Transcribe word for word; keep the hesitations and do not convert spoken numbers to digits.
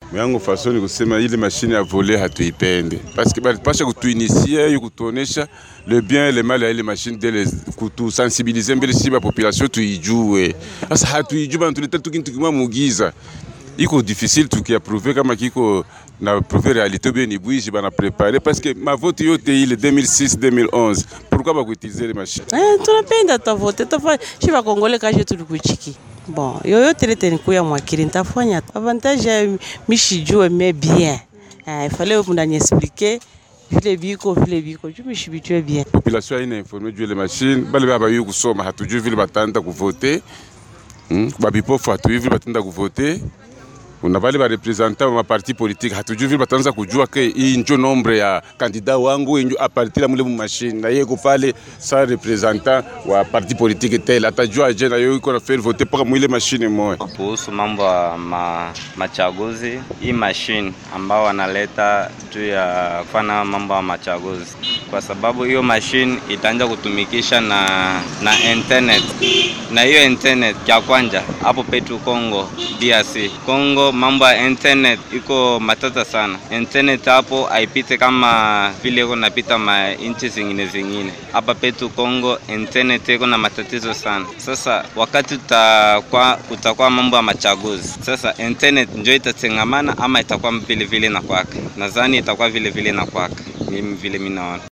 Myangu fasoni kusema ile machine ya voler hatuipende. Parce que balipasha kutuinitier kutuonesha le bien et le mal ya ile machine de les kutu sensibiliser mbele si ba population tuijue. Sasa hatuijue tuleta tukintu kimwa mugiza. Iko difficile tukiaprouver kama kiko na prouver réalité bien ibwishi bana préparer parce que ma vote yote ile deux mille six deux mille onze. Pourquoi ba utiliser les machines? Eh tunapenda ta vote tafa shiba kongole kaje tulikuchiki. Bon, yoyo telete nikuya mwakiri nitafanya avantage mishijue mais bien. Eh il fallait vous nous expliquer vile biko vile biko tu mishibitwe bien. Population ina informer juu les machines bale baba yu kusoma hatujui vile batanda kuvoter. Hmm? Ba bipofu hatujui vile batanda kuvoter. Unabali ba representant wa parti politique hatujui vile batanza kujua ke hii ndio nombre ya kandida wangu ndio a partir ya mule mu machine na yeye ko pale sa representant wa parti politique tel atajua je na yeye iko na faire voter pour mwile machine moja. Kuhusu mambo ya ma, machaguzi, hii machine ambao wanaleta juu ya kufanya mambo ya machaguzi, kwa sababu hiyo machine itaanza kutumikisha na na internet, na hiyo internet ya kwanza hapo petu Kongo D R C Kongo, mambo ya internet iko matata sana. Internet hapo haipite kama vile iko napita ma inchi zingine zingine. Hapa petu Kongo internet iko na matatizo sana. Sasa wakati utakuwa utakuwa mambo ya machaguzi, sasa internet ndio itatengamana ama itakuwa vile vile na kwake. Nadhani itakuwa vile vile na kwake. Mimi vile mimi naona.